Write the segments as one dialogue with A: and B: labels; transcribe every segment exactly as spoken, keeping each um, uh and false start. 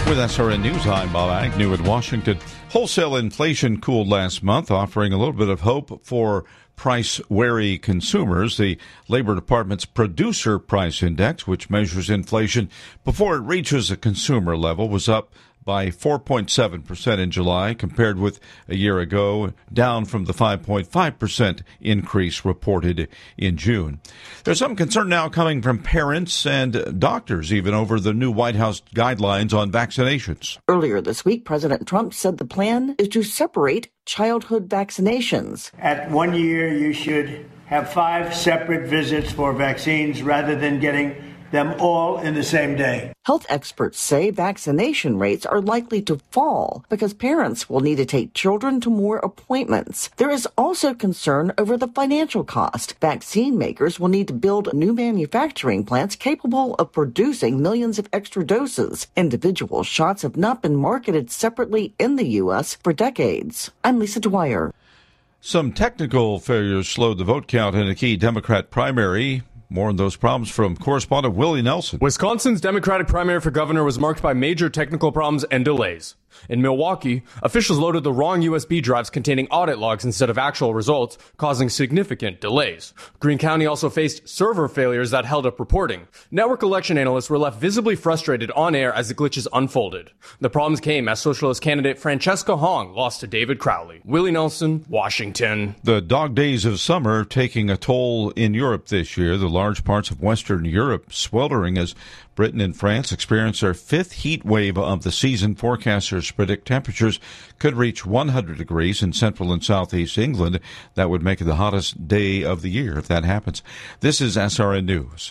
A: With S R N News, I'm Bob Agnew in Washington. Wholesale inflation cooled last month, offering a little bit of hope for price-wary consumers. The Labor Department's Producer Price Index, which measures inflation before it reaches a consumer level, was up by four point seven percent in July compared with a year ago, down from the five point five percent increase reported in June. There's some concern now coming from parents and doctors even over the new White House guidelines on vaccinations.
B: Earlier this week, President Trump said the plan is to separate childhood vaccinations.
C: At one year, you should have five separate visits for vaccines rather than getting them all in the same day.
B: Health experts say vaccination rates are likely to fall because parents will need to take children to more appointments. There is also concern over the financial cost. Vaccine makers will need to build new manufacturing plants capable of producing millions of extra doses. Individual shots have not been marketed separately in the U S for decades. I'm Lisa Dwyer.
A: Some technical failures slowed the vote count in a key Democrat primary. More on those problems from correspondent Willie Nelson.
D: Wisconsin's Democratic primary for governor was marked by major technical problems and delays. In Milwaukee, officials loaded the wrong U S B drives containing audit logs instead of actual results, causing significant delays. Greene County also faced server failures that held up reporting. Network election analysts were left visibly frustrated on air as the glitches unfolded. The problems came as socialist candidate Francesca Hong lost to David Crowley. Willie Nelson, Washington.
A: The dog days of summer taking a toll in Europe this year. The large parts of Western Europe sweltering as Britain and France experience their fifth heat wave of the season. Forecasters predict temperatures could reach one hundred degrees in central and southeast England. That would make it the hottest day of the year if that happens. This is S R N News.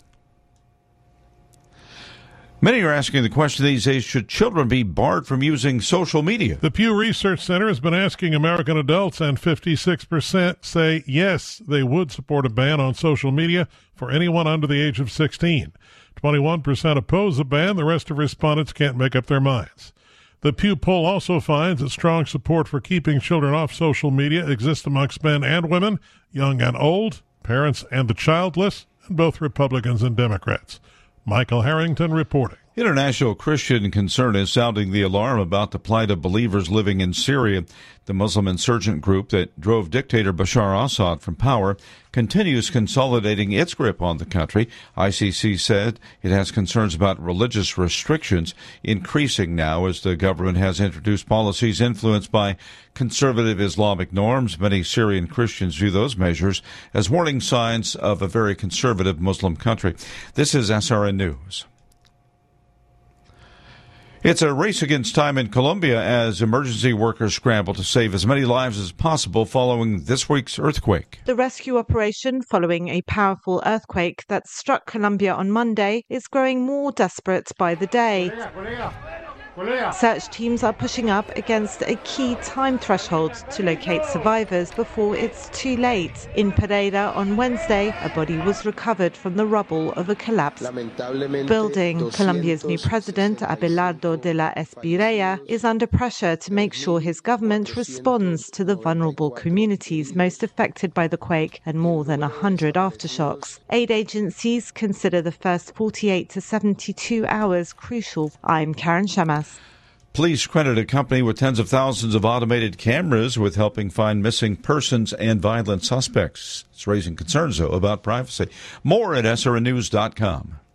A: Many are asking the question these days, should children be barred from using social media?
E: The Pew Research Center has been asking American adults, and fifty-six percent say yes, they would support a ban on social media for anyone under the age of sixteen. twenty-one percent oppose the ban. The rest of respondents can't make up their minds. The Pew poll also finds that strong support for keeping children off social media exists amongst men and women, young and old, parents and the childless, and both Republicans and Democrats. Michael Harrington reporting.
A: International Christian concern is sounding the alarm about the plight of believers living in Syria. The Muslim insurgent group that drove dictator Bashar Assad from power continues consolidating its grip on the country. I C C said it has concerns about religious restrictions increasing now as the government has introduced policies influenced by conservative Islamic norms. Many Syrian Christians view those measures as warning signs of a very conservative Muslim country. This is S R N News. It's a race against time in Colombia as emergency workers scramble to save as many lives as possible following this week's earthquake.
F: The rescue operation following a powerful earthquake that struck Colombia on Monday is growing more desperate by the day. Search teams are pushing up against a key time threshold to locate survivors before it's too late. In Pereira on Wednesday, a body was recovered from the rubble of a collapsed building. Colombia's new president, Abelardo de la Espriella, is under pressure to make sure his government responds to the vulnerable communities most affected by the quake and more than one hundred aftershocks. Aid agencies consider the first forty-eight to seventy-two hours crucial. I'm Karen Shamas.
A: Police credit a company with tens of thousands of automated cameras with helping find missing persons and violent suspects. It's raising concerns, though, about privacy. More at S R N news dot com.